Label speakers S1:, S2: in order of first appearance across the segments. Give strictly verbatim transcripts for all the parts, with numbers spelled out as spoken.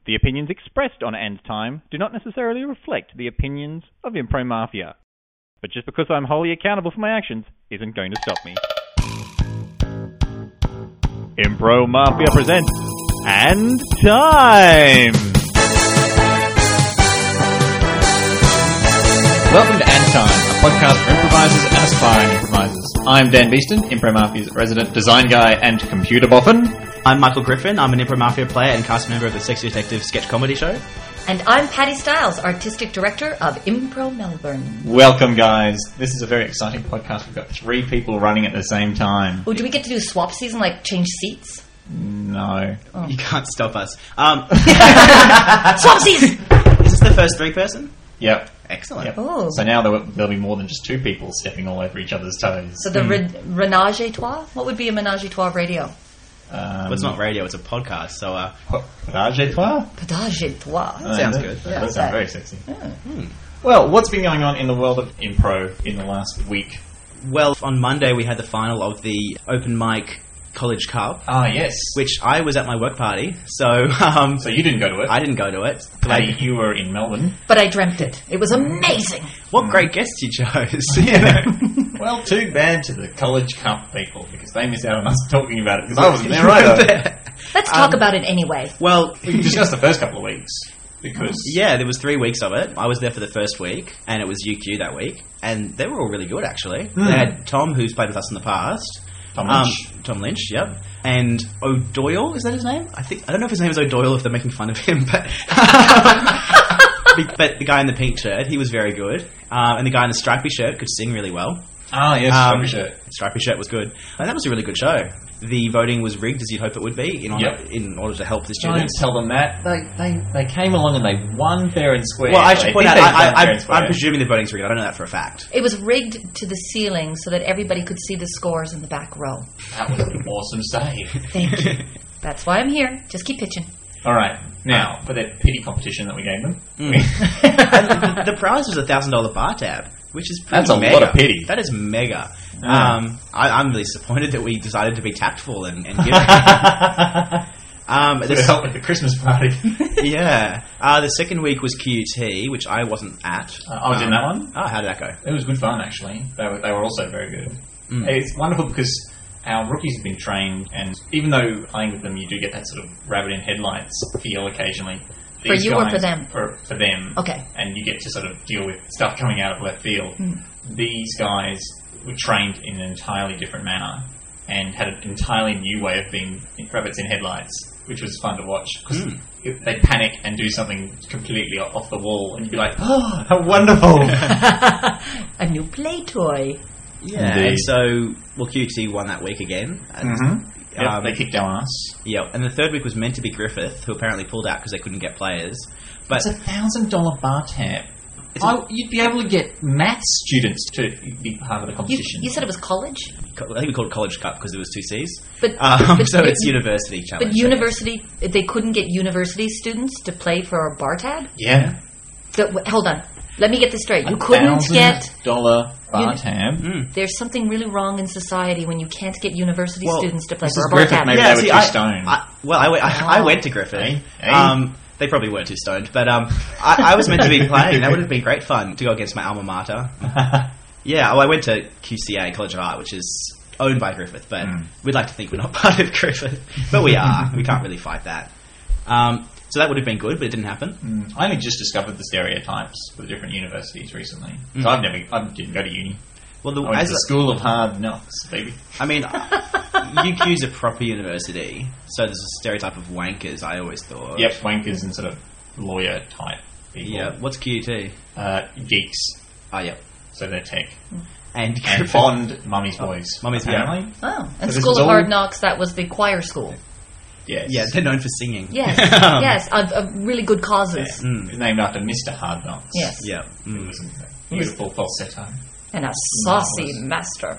S1: The opinions expressed on End Time do not necessarily reflect the opinions of Impro Mafia. But just because I'm wholly accountable for my actions isn't going to stop me. Impro Mafia presents End Time! Welcome to End Time, a podcast for improvisers and aspiring improvisers. I'm Dan Beeston, Impro Mafia's resident design guy and computer boffin.
S2: I'm Michael Griffin. I'm an Impro Mafia player and cast member of the Sexy Detective sketch comedy show.
S3: And I'm Patty Stiles, artistic director of Impro Melbourne.
S1: Welcome, guys. This is a very exciting podcast. We've got three people running at the same time.
S3: Oh, do we get to do swap season, like change seats?
S1: No.
S3: Oh.
S2: You can't stop us. Um,
S3: swap season!
S2: Is this the first three person?
S1: Yep.
S2: Excellent.
S1: Yep.
S3: Oh.
S1: So now there will, there'll be more than just two people stepping all over each other's toes.
S3: So the mm. re- Renage a trois? What would be a menage a trois of radio?
S1: Um,
S2: well, it's not radio, it's a podcast, so... Uh,
S1: Menage a trois?
S3: Menage a trois.
S2: That sounds
S1: that,
S2: good.
S1: That
S3: Yeah.
S1: does sound very sexy.
S3: Yeah.
S2: hmm.
S1: Well, what's been going on in the world of impro in the last week?
S2: Well, on Monday we had the final of the Open Mic College Cup.
S1: Ah, yes.
S2: Which I was at my work party, so... Um,
S1: So you didn't go to it?
S2: I didn't go to it.
S1: Patty, you were in Melbourne.
S3: But I dreamt it. It was amazing.
S2: What mm. great guests you chose. Yeah.
S1: Well, too bad to the College Cup people, because they missed out on us talking about it, because I wasn't there either.
S3: Let's talk
S2: um,
S3: about it anyway.
S2: Well...
S1: We can discuss the first couple of weeks. Because
S2: yeah, there was three weeks of it. I was there for the first week, and it was U Q that week, and they were all really good actually. Mm. They had Tom, who's played with us in the past.
S1: Tom Lynch.
S2: Um, Tom Lynch, yep. And O'Doyle, is that his name? I think I don't know if his name is O'Doyle, if they're making fun of him, but but the guy in the pink shirt, he was very good, um, and the guy in the stripy shirt could sing really well.
S1: Ah, yes,
S2: um,
S1: stripy shirt.
S2: Stripy shirt was good, and that was a really good show. The voting was rigged, as you'd hope it would be, in order,
S1: yep.
S2: in order to help the
S1: Don't
S2: students.
S1: tell them that. They, they they came along and they won fair and square.
S2: Well, I should
S1: so
S2: point
S1: I
S2: out,
S1: think
S2: I, I,
S1: they've done
S2: I, I'm presuming the voting's rigged. I don't know that for a fact.
S3: It was rigged to the ceiling so that everybody could see the scores in the back row.
S1: That was an awesome save.
S3: Thank you. That's why I'm here. Just keep pitching.
S1: All right. Now, for that pity competition that we gave them.
S2: Mm. And the prize was a one thousand dollars bar tab, which is pretty
S1: That's a
S2: mega.
S1: lot of pity.
S2: That is mega.
S1: Yeah.
S2: Um, I, I'm really disappointed that we decided to be tactful and, and give um,
S1: to help with the Christmas party.
S2: Yeah. Uh, the second week was Q U T, which I wasn't at.
S1: Uh, I was
S2: um,
S1: in that one.
S2: Oh, how did that go?
S1: It was good fun, actually. They were, they were also very good.
S2: Mm.
S1: It's wonderful because our rookies have been trained, and even though playing with them you do get that sort of rabbit in headlights feel occasionally.
S3: For you
S1: guys,
S3: or for them?
S1: For, for them.
S3: Okay.
S1: And you get to sort of deal with stuff coming out of left field.
S3: Mm.
S1: These guys were trained in an entirely different manner and had an entirely new way of being rabbits in headlights, which was fun to watch because mm. they'd panic and do something completely off the wall and you'd be like, oh, how wonderful.
S3: A new play toy.
S2: Yeah.
S1: Indeed.
S2: And so, well, Q U T won that week again. And,
S1: mm-hmm. Yep,
S2: um,
S1: they kicked our ass.
S2: Yeah, and the third week was meant to be Griffith, who apparently pulled out because they couldn't get players. But
S1: it's a thousand dollar bar tab. I, you'd be able to get maths students to be part of the competition.
S3: You, you said it was college?
S2: I think we called it College Cup because there was two C's.
S3: But,
S2: um,
S3: but
S2: so
S3: but,
S2: it's University Challenge.
S3: But university, they couldn't get university students to play for a bar tab?
S1: Yeah.
S3: So, w- hold on. Let me get this straight. You
S1: a
S3: couldn't get
S1: dollar bar
S3: uni-
S1: tab.
S2: Mm.
S3: There's something really wrong in society when you can't get university
S2: well,
S3: students to play
S1: this
S3: for
S1: is
S3: a bar
S1: Griffith,
S3: tab.
S1: maybe
S2: yeah,
S1: they
S2: see,
S1: were too
S2: I,
S1: stoned.
S2: I, well, I, I, I went to Griffith.
S1: Hey, hey.
S2: Um, they probably weren't too stoned, but um, I, I was meant to be playing. That would have been great fun to go against my alma mater. Yeah, well, I went to Q C A, College of Art, which is owned by Griffith, but mm. we'd like to think we're not part of Griffith, but we are. We can't really fight that. Um, so that would have been good, but it didn't happen.
S1: Mm. I only just discovered the stereotypes for the different universities recently.
S2: Mm.
S1: So I've never, I didn't go to uni.
S2: Well, the,
S1: I went
S2: as
S1: to the
S2: a,
S1: School of Hard Knocks, baby.
S2: I mean, U Q's a proper university, so there's a stereotype of wankers, I always thought.
S1: Yep, wankers and sort of lawyer type people.
S2: Yeah, what's Q U T?
S1: Uh, geeks.
S2: Oh, yep.
S1: So they're tech.
S2: And,
S1: and fond mummy's boys.
S2: Oh, mummy's
S1: apparently.
S3: Oh, and
S1: so
S3: School of
S1: all...
S3: Hard Knocks, that was the choir school.
S1: Yes.
S2: Yeah, they're known for singing.
S3: Yes, yes, of, of really good causes.
S1: Yeah. Mm. It's named after Mister Hard Knocks.
S3: Yes.
S2: Yeah.
S1: Mm. It was a beautiful falsetto.
S3: And a saucy master.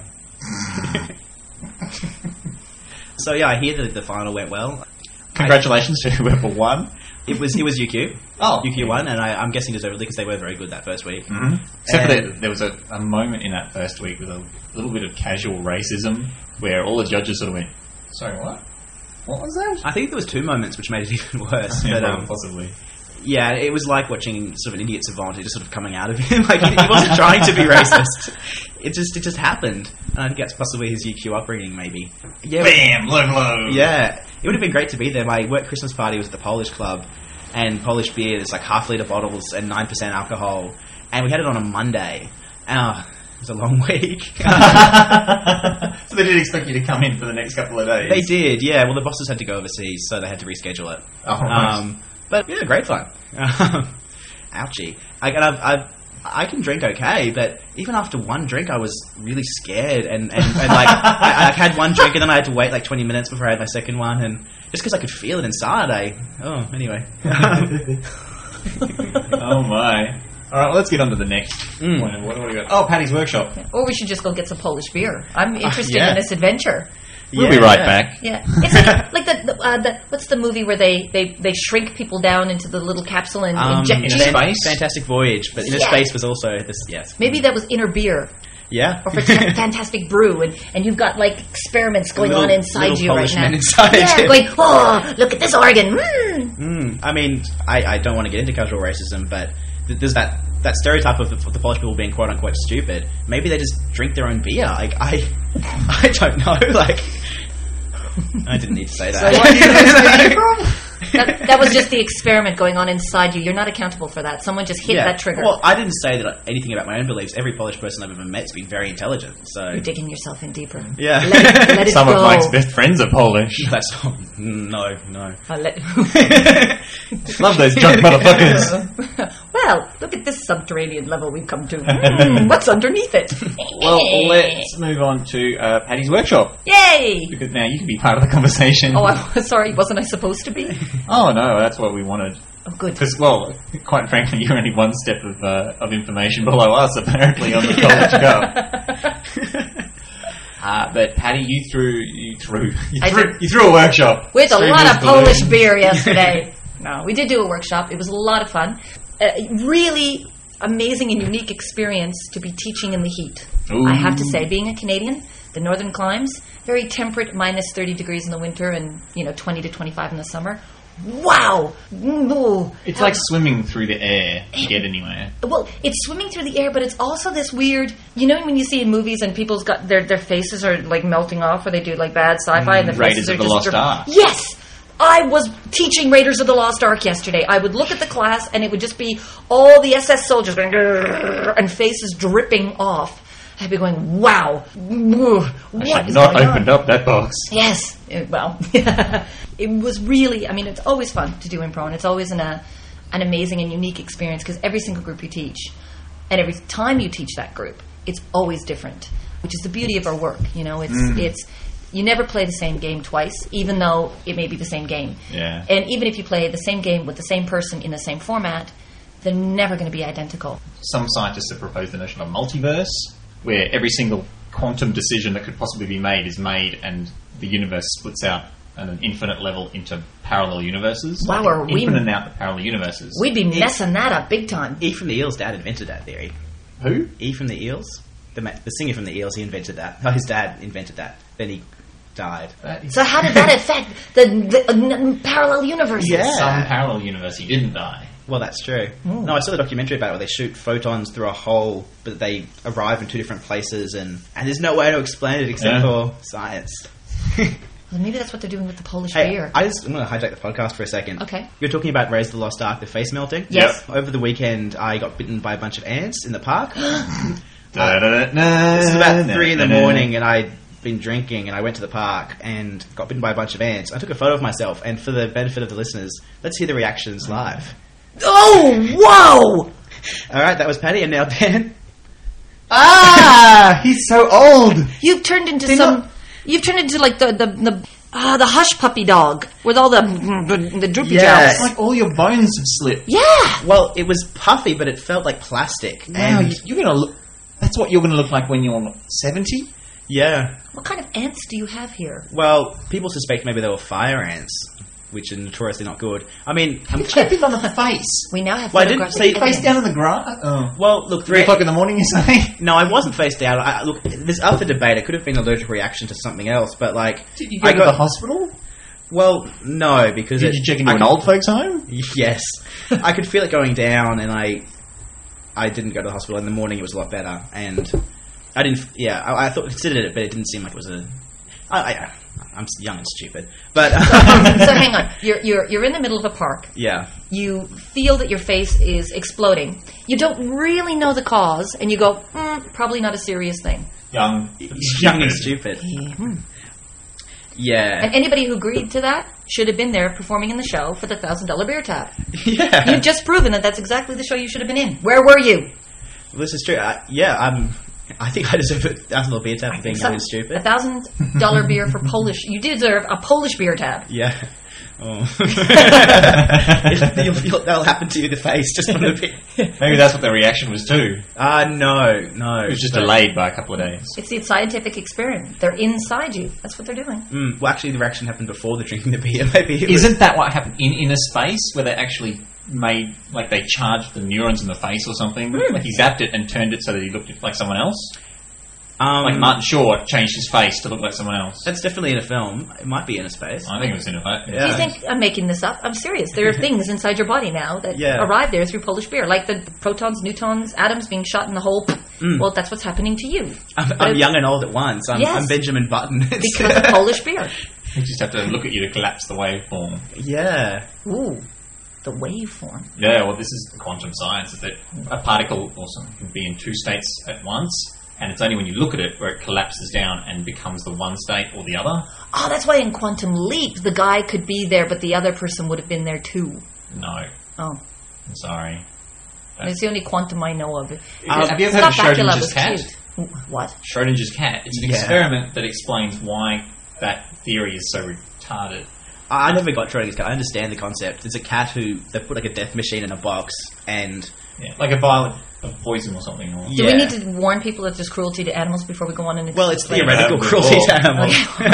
S2: So yeah, I hear that the final went well.
S1: Congratulations to whoever won.
S2: It was it was U Q.
S1: Oh,
S2: U Q won, and I, I'm guessing deservedly because they were very good that first week.
S1: Mm-hmm. Except for that, there was a, a moment in that first week with a little bit of casual racism where all the judges sort of went, "Sorry, what?" What was that?
S2: I think there was two moments which made it even worse.
S1: Yeah,
S2: but um,
S1: possibly.
S2: yeah, it was like watching sort of an idiot savant who just sort of coming out of him. Like he, he wasn't trying to be racist. It just it just happened. And I think that's possibly his U Q upbringing, maybe. Yeah,
S1: Bam! Low blow!
S2: yeah. It would have been great to be there. My work Christmas party was at the Polish Club, and Polish beer is like half litre bottles and nine percent alcohol, and we had it on a Monday. Uh, it was a long week.
S1: So they did expect you to come in for the next couple of days.
S2: They did, yeah. Well, the bosses had to go overseas, so they had to reschedule it.
S1: Oh, right.
S2: Um, but yeah, great fun. Ouchie. I, and I've, I've, I can drink okay, but even after one drink, I was really scared, and, and, and like I, I had one drink, and then I had to wait like twenty minutes before I had my second one, and just because I could feel it inside, I oh anyway.
S1: Oh my! All right, well, let's get on to the next
S2: Mm.
S1: one. What do we got? Oh, Paddy's Workshop.
S3: Or we should just go get some Polish beer. I'm interested
S2: yeah.
S3: in this adventure.
S1: We'll
S2: Yeah,
S1: be right
S2: yeah.
S1: back.
S3: Yeah, it's like, like the, the, uh, the what's the movie where they, they, they shrink people down into the little capsule and
S2: Um,
S3: inject
S1: in
S3: you?
S1: a space?
S2: Fantastic Voyage, but Inner
S3: Yeah.
S2: Space was also this. Yes,
S3: Maybe that was Inner Beer
S2: yeah.
S3: or for Fan- Fantastic Brew, and, and you've got like experiments going
S2: Little-
S3: on inside
S2: little
S3: you
S2: Polish
S3: right
S2: men
S3: now.
S2: inside
S3: yeah,
S2: you.
S3: going, oh, look at this organ. Mm.
S2: Mm, I mean, I, I don't want to get into casual racism, but th- there's that, that stereotype of the, of the Polish people being quote unquote stupid. Maybe they just drink their own beer. Like I, I don't know. Like I didn't need to say that.
S1: So where do you say you're from?
S3: That, that was just the experiment going on inside you. You're not accountable for that. Someone just hit
S2: Yeah.
S3: that trigger.
S2: Well, I didn't say that anything about my own beliefs. Every Polish person I've ever met's been very intelligent. So
S3: You're digging yourself in deeper.
S2: yeah,
S3: Let it, let it
S1: Some
S3: go.
S1: of Mike's best friends are Polish.
S2: that's no, no.
S3: Uh, let-
S1: Love those drunk motherfuckers.
S3: Well, look at this subterranean level we've come to. Mm, what's underneath it?
S1: Well, let's move on to uh, Paddy's Workshop,
S3: Yay!
S1: because now you can be part of the conversation.
S3: Oh, I was sorry. Wasn't I supposed to be?
S1: Oh, no, that's what we wanted.
S3: Oh, good.
S1: Because, well, quite frankly, you're only one step of uh, of information below us, apparently, on the college go. Uh, but Paddy, you threw you threw you
S3: I
S1: threw,
S3: did.
S1: you threw a workshop
S3: With a
S1: Extreme
S3: lot of
S1: balloon.
S3: Polish beer yesterday. No, we did do a workshop. It was a lot of fun. Uh, really amazing and unique experience to be teaching in the heat.
S1: Ooh.
S3: I have to say, being a Canadian, the northern climes, very temperate, minus thirty degrees in the winter and, you know, twenty to twenty-five in the summer. Wow! Ooh.
S1: It's
S3: How-
S1: like swimming through the air to get anywhere.
S3: Well, it's swimming through the air, but it's also this weird. You know when you see in movies and people's got their their faces are like melting off, or they do like bad sci-fi, and the
S1: Mm, Raiders
S3: faces
S1: of
S3: are
S1: the
S3: just
S1: Lost
S3: dri-
S1: Ark.
S3: Yes, I was teaching Raiders of the Lost Ark yesterday. I would look at the class, and it would just be all the S S soldiers going grrr, and faces dripping off. I'd be going, wow, what
S1: I should
S3: is
S1: not
S3: going on?
S1: opened up that box.
S3: Yes. Uh, Well, it was really, I mean, it's always fun to do improv, and it's always an, uh, an amazing and unique experience because every single group you teach, and every time you teach that group, it's always different, which is the beauty of our work. You know, it's, it's, you never play the same game twice, even though it may be the same game.
S1: Yeah.
S3: And even if you play the same game with the same person in the same format, they're never going to be identical.
S1: Some scientists have proposed the notion of multiverse, where every single quantum decision that could possibly be made is made, and the universe splits out at an infinite level into parallel universes.
S3: Wow,
S1: like
S3: are we-
S1: infinite out the parallel universes.
S3: We'd be messing that up big time.
S2: E from the Eels' dad invented that theory.
S1: Who?
S2: E from the Eels, the ma- the singer from the Eels, he invented that. Oh, his dad invented that. Then he died.
S1: That is
S3: So how did that affect the, the uh, n- parallel universes?
S2: Yeah.
S1: some parallel universe. He didn't die.
S2: Well, that's true. No, I saw the documentary about it where they shoot photons through a hole, but they arrive in two different places, and, and there's no way to explain it except
S1: Yeah.
S2: for science.
S3: Well, maybe that's what they're doing with the Polish
S2: Hey,
S3: beer.
S2: I just, I'm going to hijack the podcast for a second.
S3: Okay.
S2: You're talking about Raise the Lost Ark, the face melting?
S3: Yes.
S2: Over the weekend, I got bitten by a bunch of ants in the park.
S1: Da-da-da-da,
S2: This is about three in the
S1: da-da-da.
S2: morning, and I'd been drinking, and I went to the park and got bitten by a bunch of ants. I took a photo of myself, and for the benefit of the listeners, let's hear the reactions live.
S3: Oh, whoa!
S2: All right, that was Paddy, and now Dan.
S1: Ah, he's so old.
S3: You've turned into
S1: They're
S3: some.
S1: not-
S3: You've turned into like the the the, uh, the hush puppy dog with all the the, the droopy
S2: Yeah.
S3: jobs.
S1: It's like all your bones have slipped.
S3: Yeah.
S2: Well, it was puffy, but it felt like plastic.
S1: Now
S2: and
S1: you- you're gonna look. That's what you're gonna look like when you're seventy.
S2: yeah.
S3: What kind of ants do you have here?
S2: Well, people suspect maybe they were fire ants, which are notoriously not good. I mean, I'm
S1: Clipping on the face.
S3: We now have
S2: Well, I didn't
S3: photographic
S2: say-
S1: Face
S3: evidence.
S1: down in the grass. Oh.
S2: well, look,
S1: Three o'clock in the morning, you say?
S2: No, I wasn't face down. I, look, this up for debate. It could have been an allergic reaction to something else, but like,
S1: Did you go
S2: I
S1: to
S2: got
S1: the hospital?
S2: Well, no, because
S1: Did
S2: it,
S1: you check into
S2: I
S1: an
S2: could-
S1: old folks' home?
S2: Yes, I could feel it going down, and I, I didn't go to the hospital. In the morning, it was a lot better, and I didn't. Yeah, I, I thought considered it, but it didn't seem like it was a. I, I, I'm young and stupid, but um,
S3: So hang on, you're you're you're in the middle of a park.
S2: yeah,
S3: You feel that your face is exploding. You don't really know the cause, and you go, mm, probably not a serious thing.
S1: Young.
S2: young and stupid. Yeah,
S3: And anybody who agreed to that should have been there performing in the show for the thousand dollar beer tab.
S2: yeah.
S3: You've just proven that that's exactly the show you should have been in. Where were you?
S2: This is true. I, yeah, I'm. I think I deserve a thousand dollar beer tab for being young and
S3: A
S2: stupid.
S3: thousand dollar beer for Polish. You deserve a Polish beer tab.
S2: Yeah. Oh. you'll, you'll, that'll happen to you in the face just from the beer.
S1: Maybe that's what the reaction was too.
S2: Uh, no, no.
S1: It was just
S2: But-
S1: delayed by a couple of days.
S3: It's the scientific experiment. They're inside you. That's what they're doing.
S2: Mm, well, actually, the reaction happened before the drinking the beer. Maybe it was-
S1: Isn't that what happened in Inner Space, where they actually made, like, they charged the neurons in the face or something?
S3: Mm.
S1: Like, he zapped it and turned it so that he looked like someone else?
S2: Um,
S1: Like, Martin Shaw changed his face to look like someone else.
S2: That's definitely in a film. It might be in a space.
S1: I think it was in a fight.
S2: Yeah.
S3: Do you think I'm making this up? I'm serious. There are things inside your body now that
S2: Yeah.
S3: arrive there through Polish beer, like the protons, neutrons, atoms being shot in the hole.
S2: Mm.
S3: Well, that's what's happening to you
S2: I'm,
S3: But
S2: I'm
S3: it's-
S2: young and old at once. I'm,
S3: Yes.
S2: I'm Benjamin Button. It's-
S3: because of Polish beer.
S1: You just have to look at you to collapse the waveform.
S2: Yeah.
S3: Ooh, the waveform.
S1: Yeah, well, this is quantum science, is that a particle or something can be in two states at once, and it's only when you look at it where it collapses down and becomes the one state or the other.
S3: Oh, that's why in Quantum Leap, the guy could be there, but the other person would have been there too.
S1: No,
S3: Oh,
S1: I'm sorry.
S3: it's the only quantum I know of.
S1: Um, have you
S3: It's
S1: ever heard of
S3: not Bacula
S1: Schrodinger's
S3: was
S1: cat?
S3: cute. What?
S1: Schrodinger's cat. It's an
S2: Yeah.
S1: experiment that explains why that theory is so retarded.
S2: I I never got Schrodinger's cat. I understand the concept. It's a cat who they put like a death machine in a box, and
S1: Yeah, like a violent of poison or something. Or,
S3: Do
S2: Yeah.
S3: we need to warn people that there's cruelty to animals before we go on and
S2: well, it's
S3: explain?
S2: theoretical
S1: Yeah,
S2: cruelty
S1: before.
S2: to animals.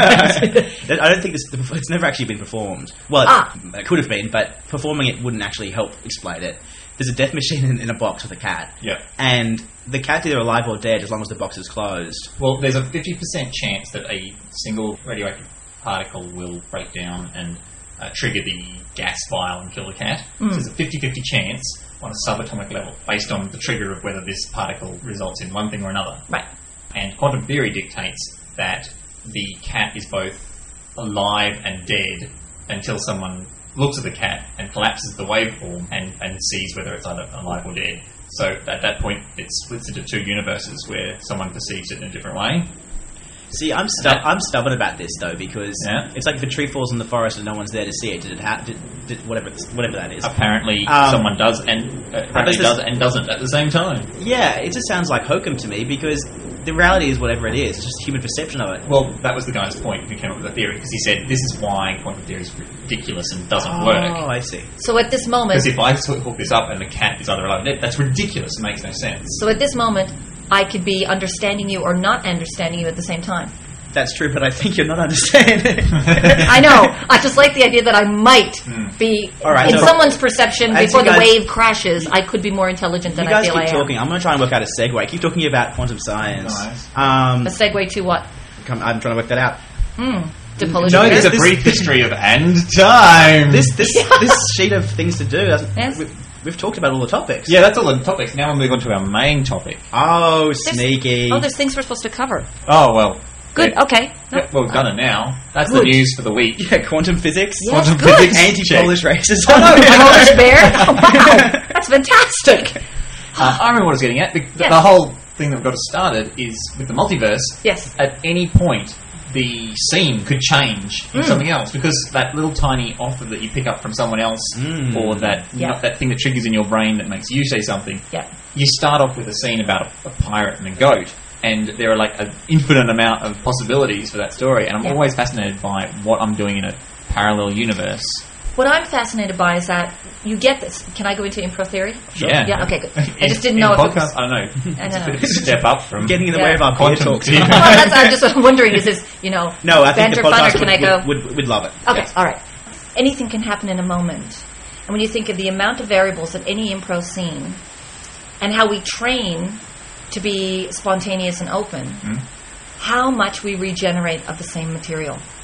S3: Okay.
S2: I don't think this. It's never actually been performed. Well, it,
S3: Ah.
S2: it could have been, but performing it wouldn't actually help explain it. There's a death machine in, in a box with a cat,
S1: yeah.
S2: and the cat's either alive or dead as long as the box is closed.
S1: Well, there's a fifty percent chance that a single radioactive particle will break down and uh, trigger the gas vial and kill the cat.
S3: Mm.
S1: So there's a fifty-fifty chance on a subatomic level based on the trigger of whether this particle results in one thing or another.
S3: Right.
S1: And quantum theory dictates that the cat is both alive and dead until someone looks at the cat and collapses the waveform and, and sees whether it's either alive or dead. So at that point, it splits into two universes where someone perceives it in a different way.
S2: See, I'm stu- I'm stubborn about this though because
S1: Yeah.
S2: it's like if a tree falls in the forest and no one's there to see it. Did it ha- did, did whatever it's- whatever that is?
S1: Apparently,
S2: Um,
S1: someone does and uh, apparently
S2: this is-
S1: does and doesn't at the same time.
S2: Yeah, it just sounds like hokum to me because the reality is whatever it is. It's just human perception of it.
S1: Well, that was the guy's point who came up with the theory because he said this is why quantum theory is ridiculous and doesn't
S2: Oh,
S1: work.
S2: I see.
S3: So at this moment,
S1: Because if I sort of hook this up and the cat is either alive or dead, that's ridiculous. It makes no sense.
S3: so at this moment, I could be understanding you or not understanding you at the same time.
S2: That's true, but I think you're not understanding.
S3: I know. I just like the idea that I might be
S2: All right,
S3: in
S2: so-
S3: someone's perception
S2: As
S3: before
S2: you
S3: the
S2: guys-
S3: wave crashes. I could be more intelligent
S2: You
S3: than I
S2: guys
S3: feel
S2: keep
S3: I am.
S2: talking. I'm going to try and work out a segue. Keep talking about quantum science.
S1: Nice.
S2: Um,
S3: A segue to what?
S2: come, I'm trying to work that out.
S3: Mm, to Polish
S2: No,
S3: beer?
S1: There's a
S2: this-
S1: brief history of and time.
S2: This this this sheet of things to do. Doesn't,
S3: Yes.
S2: we, we've talked about all the topics.
S1: Yeah, that's all the topics. Now we'll move on to our main topic.
S2: Oh,
S3: There's-
S2: sneaky.
S3: Oh, there's things we're supposed to cover.
S1: Oh, well.
S3: Good.
S1: Yeah.
S3: Okay. No.
S1: Yeah, well, we've done it now. That's
S3: Good.
S1: the news for the week.
S2: Yeah, quantum physics.
S3: Yes,
S1: Quantum
S3: good.
S1: physics.
S2: Anti-Polish racism.
S3: Oh no, Polish bear. Oh, wow, that's fantastic.
S1: Uh, I remember what I was getting at. The, the,
S3: Yes.
S1: the whole thing that we've got us started is with the multiverse.
S3: Yes.
S1: At any point, the scene could change
S3: Hmm.
S1: into something else because that little tiny offer that you pick up from someone else,
S2: Mm.
S1: or that
S3: Yeah.
S1: not that thing that triggers in your brain that makes you say something.
S3: Yeah.
S1: You start off with a scene about a, a pirate and a goat, and there are like an infinite amount of possibilities for that story. And I'm
S3: Yeah.
S1: always fascinated by what I'm doing in a parallel universe.
S3: What I'm fascinated by is that you get this. Can I go into improv theory?
S1: Yeah.
S3: Yeah. Okay. Good. I
S1: In-
S3: just didn't
S1: in
S3: know if it
S1: podcast.
S3: was.
S1: I don't know.
S3: I
S1: It's a
S3: don't
S1: bit
S3: know.
S1: of a step up from
S2: Getting in the
S3: Yeah.
S2: way of our beer
S1: Quantum
S2: talk.
S1: theory.
S3: Well, that's, I'm just wondering. Is this you know?
S2: No, I think
S3: banter
S2: the
S3: fun, or
S2: podcast
S3: can
S2: would,
S3: I go?
S2: would, would, would love it.
S3: Okay,
S2: Yes.
S3: all right. Anything can happen in a moment. And when you think of the amount of variables at any improv scene and how we train to be spontaneous and open,
S1: Hmm?
S3: how much we regenerate of the same material.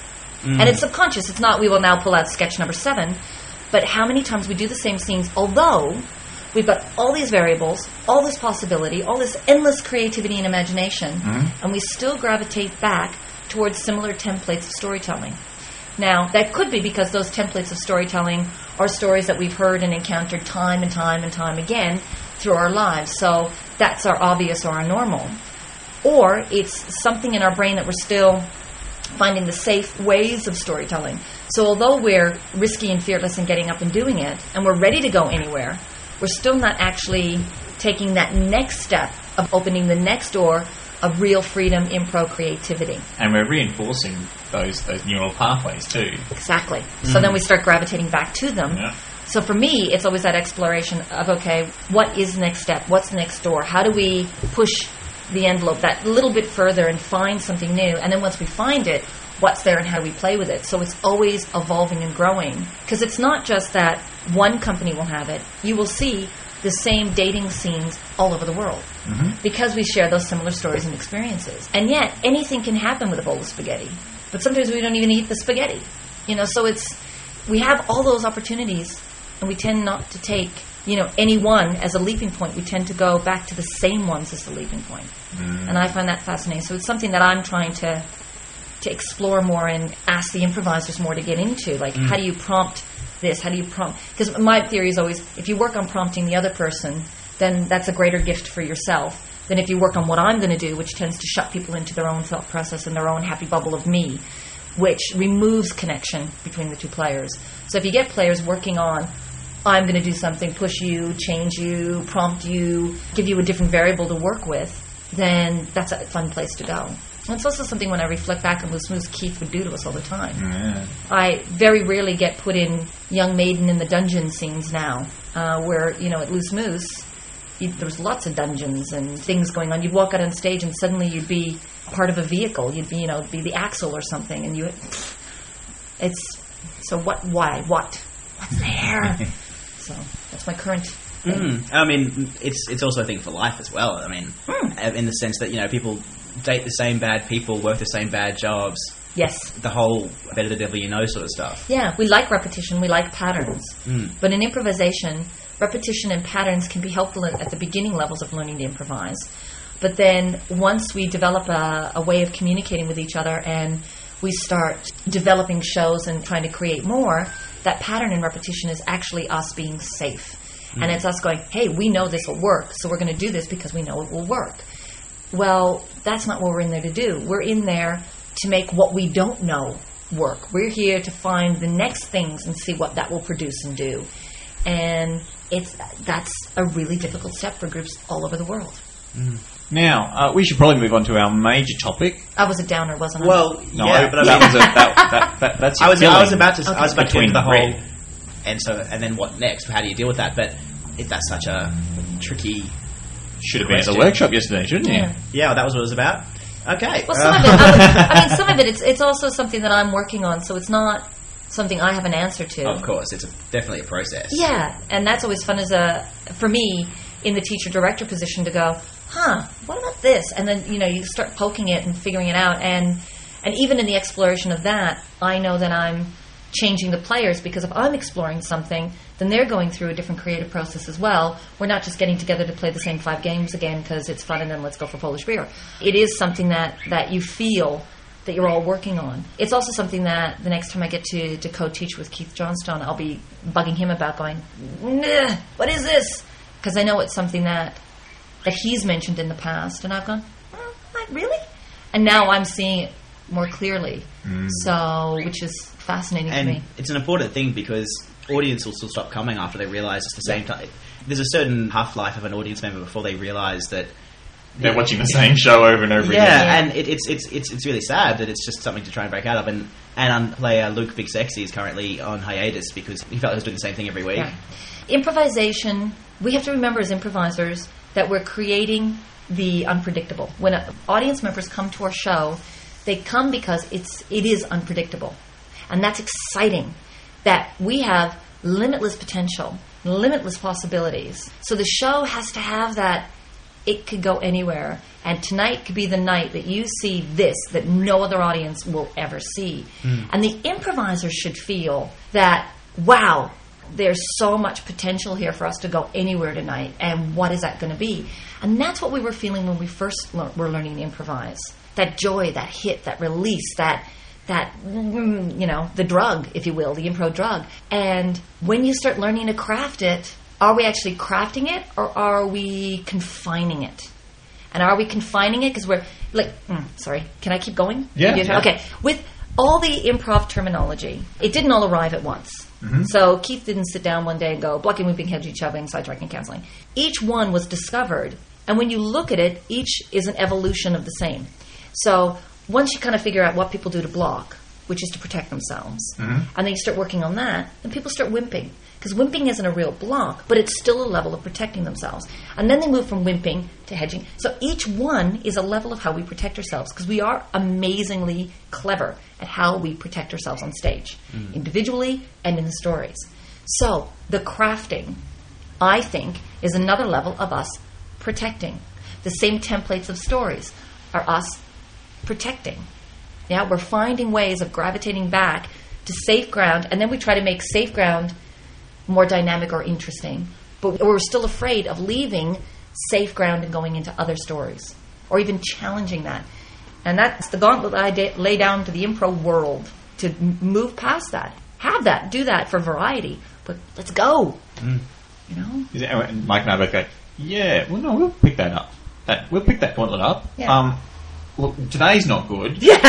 S3: Mm. And it's subconscious. It's not, we will now pull out sketch number seven. But how many times we do the same scenes, although we've got all these variables, all this possibility, all this endless creativity and imagination, mm. and we still gravitate back towards similar templates of storytelling. Now, that could be because those templates of storytelling are stories that we've heard and encountered time and time and time again through our lives. So that's our obvious or our normal. Or it's something in our brain that we're still finding the safe ways of storytelling. So although we're risky and fearless in getting up and doing it, and we're ready to go anywhere, we're still not actually taking that next step of opening the next door of real freedom, improv, creativity.
S1: And we're reinforcing those those neural pathways too.
S3: Exactly. Mm. So then we start gravitating back to them.
S1: Yeah.
S3: So for me, it's always that exploration of, okay, what is the next step? What's the next door? How do we push the envelope that little bit further and find something new? And then once we find it, what's there and how do we play with it? So it's always evolving and growing. Because it's not just that one company will have it. You will see the same dating scenes all over the world, mm-hmm. because we share those similar stories and experiences. And yet, anything can happen with a bowl of spaghetti. But sometimes we don't even eat the spaghetti. You know, so it's, we have all those opportunities, and we tend not to take, you know, any one as a leaping point. We tend to go back to the same ones as the leaping point. Mm. And I find that fascinating. So it's something that I'm trying to to explore more and ask the improvisers more to get into. Like, mm. how do you prompt this? How do you prompt? Because my theory is always, if you work on prompting the other person, then that's a greater gift for yourself than if you work on what I'm going to do, which tends to shut people into their own thought process and their own happy bubble of me, which removes connection between the two players. So if you get players working on, I'm going to do something, push you, change you, prompt you, give you a different variable to work with, then that's a fun place to go. And it's also something when I reflect back on Loose Moose, Keith would do to us all the time.
S1: Yeah.
S3: I very rarely get put in Young Maiden in the dungeon scenes now, uh, where, you know, at Loose Moose, you, there was lots of dungeons and things going on. You'd walk out on stage and suddenly you'd be part of a vehicle. You'd be, you know, be the axle or something. And you, it's, so what, why, what, what's there? So that's my current thing.
S2: Mm. I mean, it's it's also a thing for life as well. I mean, mm. in the sense that, you know, people date the same bad people, work the same bad jobs.
S3: Yes.
S2: The whole better the devil you know sort of stuff.
S3: Yeah, we like repetition, we like patterns.
S2: Mm.
S3: But in improvisation, repetition and patterns can be helpful at the beginning levels of learning to improvise. But then once we develop a, a way of communicating with each other and we start developing shows and trying to create more, that pattern and repetition is actually us being safe. Mm. And it's us going, hey, we know this will work, so we're going to do this because we know it will work. Well, that's not what we're in there to do. We're in there to make what we don't know work. We're here to find the next things and see what that will produce and do. And it's that's a really difficult step for groups all over the world.
S1: Mm. Now, uh, we should probably move on to our major topic.
S3: I was a downer, wasn't I?
S2: Well,
S1: no,
S2: yeah, but I
S1: that
S2: mean,
S1: was a, that, that, that, that's
S2: I was, I was about to,
S3: okay.
S2: I was about to get into the whole,
S1: red.
S2: and so, and then what next? How do you deal with that? But if that's such a tricky,
S1: should have been at the
S2: question.
S1: workshop yesterday, shouldn't you?
S3: Yeah,
S2: yeah, that was what it was about. Okay.
S3: Well, some of it, I, would, I mean, some of it, it's it's also something that I'm working on, so it's not something I have an answer to.
S2: Of course, it's a, definitely a process.
S3: Yeah, and that's always fun as a for me in the teacher-director position to go, huh, what about this? And then, you know, you start poking it and figuring it out. And and even in the exploration of that, I know that I'm changing the players, because if I'm exploring something, then they're going through a different creative process as well. We're not just getting together to play the same five games again because it's fun and then let's go for Polish beer. It is something that, that you feel that you're all working on. It's also something that the next time I get to, to co-teach with Keith Johnstone, I'll be bugging him about going, nah, what is this? Because I know it's something that that he's mentioned in the past, and I've gone, oh, what, really? And now I'm seeing it more clearly. Mm. So, which is fascinating
S2: and
S3: to me.
S2: It's an important thing because audience will still stop coming after they realise it's the same time. There's a certain half-life of an audience member before they realise that
S1: they're watching the same show over and over
S2: yeah,
S1: again.
S2: Yeah, and it, it's it's it's it's really sad that it's just something to try and break out of. And and player Luke Big Sexy is currently on hiatus because he felt he was doing the same thing every week.
S3: Yeah. Improvisation, we have to remember as improvisers that we're creating the unpredictable. When uh, audience members come to our show, they come because it's it is unpredictable. And that's exciting, that we have limitless potential, limitless possibilities. So the show has to have that it could go anywhere. And tonight could be the night that you see this that no other audience will ever see. Mm. And the improvisers should feel that, wow, there's so much potential here for us to go anywhere tonight. And what is that going to be? And that's what we were feeling when we first le- were learning to improvise. That joy, that hit, that release, that, that you know, the drug, if you will, the improv drug. And when you start learning to craft it, are we actually crafting it or are we confining it? And are we confining it? Because we're, like, mm, sorry, can I keep going?
S1: Yeah, yeah.
S3: Okay. With all the improv terminology, it didn't all arrive at once. Mm-hmm. So Keith didn't sit down one day and go, blocking, weeping, hedging, shoving, sidetracking, canceling. Each one was discovered. And when you look at it, each is an evolution of the same. So once you kind of figure out what people do to block, which is to protect themselves, mm-hmm. and then you start working on that, then people start wimping. Because wimping isn't a real block, but it's still a level of protecting themselves. And then they move from wimping to hedging. So each one is a level of how we protect ourselves, because we are amazingly clever at how we protect ourselves on stage, mm. individually and in the stories. So the crafting, I think, is another level of us protecting. The same templates of stories are us protecting. Yeah, we're finding ways of gravitating back to safe ground, and then we try to make safe ground more dynamic or interesting. But we're still afraid of leaving safe ground and going into other stories, or even challenging that. And that's the gauntlet I da- lay down to the improv world, to m- move past that. Have that, do that for variety, but let's go. Mm. You know?
S1: Is it, Mike and I both go, yeah, well, no, we'll pick that up. That, we'll pick that gauntlet up.
S3: Yeah.
S1: Um, well, today's not good.
S3: Yeah.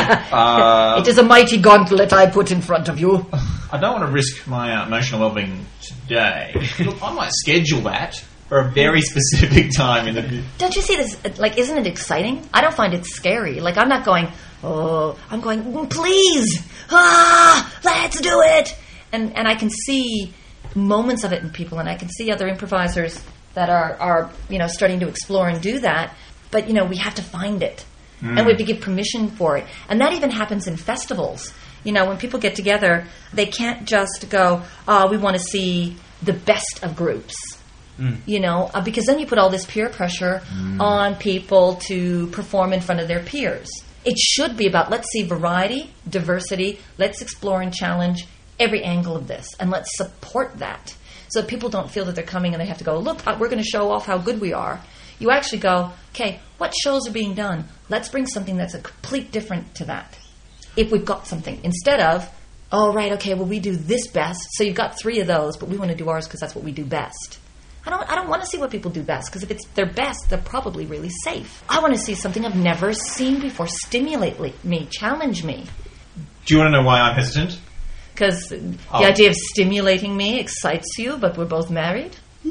S1: uh,
S3: it is a mighty gauntlet I put in front of you.
S1: I don't want to risk my uh, emotional well-being today. Look, I might schedule that for a very specific time in the...
S3: Don't you see this? Like, isn't it exciting? I don't find it scary. Like, I'm not going, oh, I'm going, please, ah, let's do it. And and I can see moments of it in people, and I can see other improvisers that are, are you know, starting to explore and do that. But, you know, we have to find it. Mm. And we have to give permission for it. And that even happens in festivals. You know, when people get together, they can't just go, oh, we want to see the best of groups. Mm. You know, uh, because then you put all this peer pressure mm. on people to perform in front of their peers. It should be about, let's see variety, diversity, let's explore and challenge every angle of this, and let's support that. So that people don't feel that they're coming and they have to go, look, we're going to show off how good we are. You actually go, okay, what shows are being done? Let's bring something that's a complete different to that. If we've got something. Instead of, oh, right, okay, well, we do this best, so you've got three of those, but we want to do ours because that's what we do best. I don't I don't want to see what people do best, because if it's their best, they're probably really safe. I want to see something I've never seen before. Stimulate me, challenge me.
S1: Do you want to know why I'm hesitant?
S3: Because
S1: oh.
S3: the idea of stimulating me excites you, but we're both married?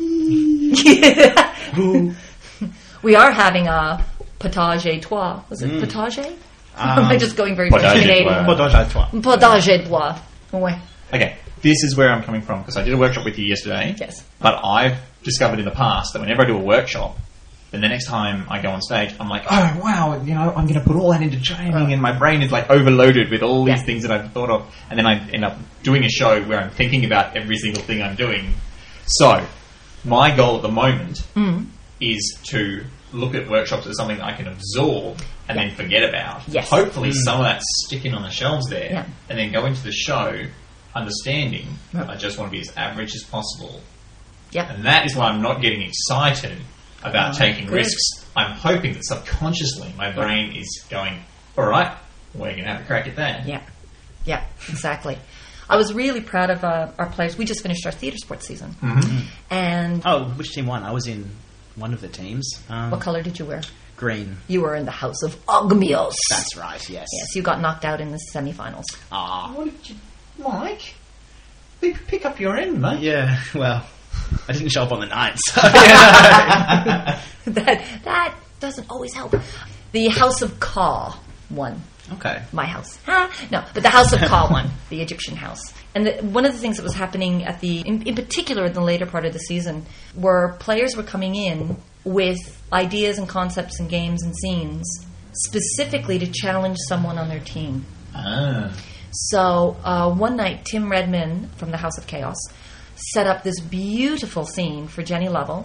S3: We are having a potage et trois. Was it mm. potage? Um, Am I just going very Canadian?
S2: Potage et trois.
S3: Potage et trois. Ouais.
S1: Okay, this is where I'm coming from, because I did a workshop with you yesterday.
S3: Yes.
S1: But I've discovered in the past that whenever I do a workshop, then the next time I go on stage, I'm like, oh, wow, you know, I'm going to put all that into training, oh. and my brain is like overloaded with all these yeah. things that I've thought of, and then I end up doing a show where I'm thinking about every single thing I'm doing. So, my goal at the moment mm. is to look at workshops as something that I can absorb and yeah. then forget about.
S3: Yes.
S1: Hopefully
S3: mm.
S1: some of that's sticking on the shelves there,
S3: yeah.
S1: and then go into the show understanding that I just want to be as average as possible.
S3: Yep.
S1: And that is why I'm not getting excited about
S3: oh,
S1: taking
S3: good.
S1: risks. I'm hoping that subconsciously my brain is going, all right, we're going to have a crack at that.
S3: Yeah, yeah, exactly. I was really proud of uh, our players. We just finished our theatre sports season.
S1: Mm-hmm.
S3: And
S2: oh, which team won? I was in one of the teams. Um,
S3: what colour did you wear?
S2: Green.
S3: You were in the House of Ogmios.
S2: That's right, yes.
S3: Yes, you got knocked out in the semi-finals.
S2: Ah.
S1: What did you... Mike? Pick, pick up your end, mate.
S2: Yeah, well, I didn't show up on the night, so...
S3: that, that doesn't always help. The House of Ka won.
S2: Okay.
S3: My house. Huh? No, but the House of Ka won, the Egyptian house. And the, one of the things that was happening at the, in, in particular in the later part of the season, were players were coming in with ideas and concepts and games and scenes specifically to challenge someone on their team.
S1: Ah.
S3: So uh, one night, Tim Redman from the House of Chaos set up this beautiful scene for Jenny Lovell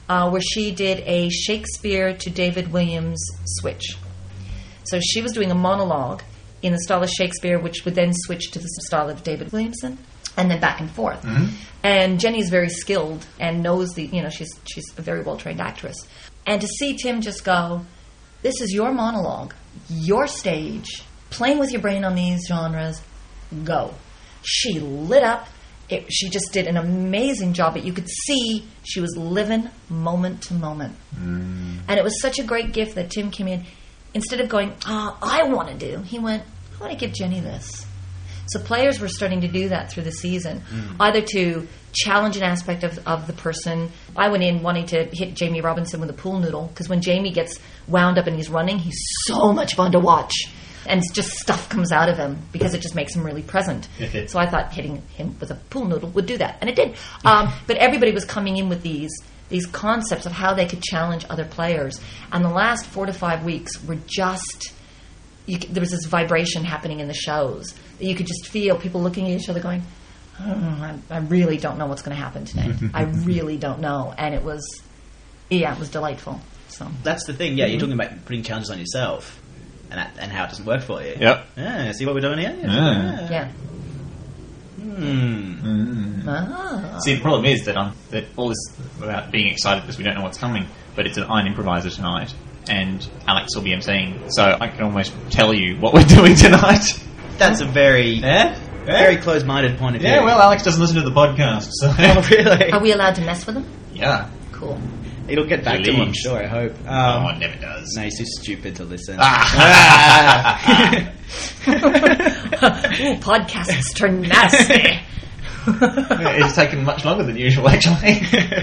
S3: uh, where she did a Shakespeare to David Williams switch. So she was doing a monologue in the style of Shakespeare, which would then switch to the style of David Williamson, and then back and forth.
S1: Mm-hmm.
S3: And Jenny's very skilled and knows the, you know, she's she's a very well-trained actress. And to see Tim just go, this is your monologue, your stage, playing with your brain on these genres, go. She lit up. It, she just did an amazing job. But you could see she was living moment to moment.
S1: Mm.
S3: And it was such a great gift that Tim came in. Instead of going, oh, I want to do, he went, I want to give Jenny this. So players were starting to do that through the season, mm. either to challenge an aspect of, of the person. I went in wanting to hit Jamie Robinson with a pool noodle, because when Jamie gets wound up and he's running, he's so much fun to watch. And just stuff comes out of him because it just makes him really present. So I thought hitting him with a pool noodle would do that, and it did. Um, but everybody was coming in with these these concepts of how they could challenge other players. And the last four to five weeks were just... You, there was this vibration happening in the shows that you could just feel people looking at each other going, oh, I, I really don't know what's going to happen today. I really don't know. And it was, yeah, it was delightful. So
S2: that's the thing. Yeah, mm-hmm. You're talking about putting challenges on yourself and that, and how it doesn't work for you.
S1: Yep.
S2: Yeah. See what we're doing here?
S1: Yeah.
S3: Yeah.
S2: Hmm.
S1: Mm.
S3: Ah.
S1: See, the problem is that I'm that all this about being excited because we don't know what's coming, but it's an iron improviser tonight. And Alex will be emceeing, so I can almost tell you what we're doing tonight.
S2: That's a very,
S1: yeah? Yeah?
S2: very close-minded point of view.
S1: Yeah, well, Alex doesn't listen to the podcast, so...
S2: Oh, really?
S3: Are we allowed to mess with him?
S1: Yeah.
S3: Cool.
S2: It'll get back to him, I'm sure, I hope. Um,
S1: oh, it never does.
S2: No, he's too stupid to listen.
S1: Ah.
S3: Ooh, podcasts turn nasty.
S1: It's taken much longer than usual, actually.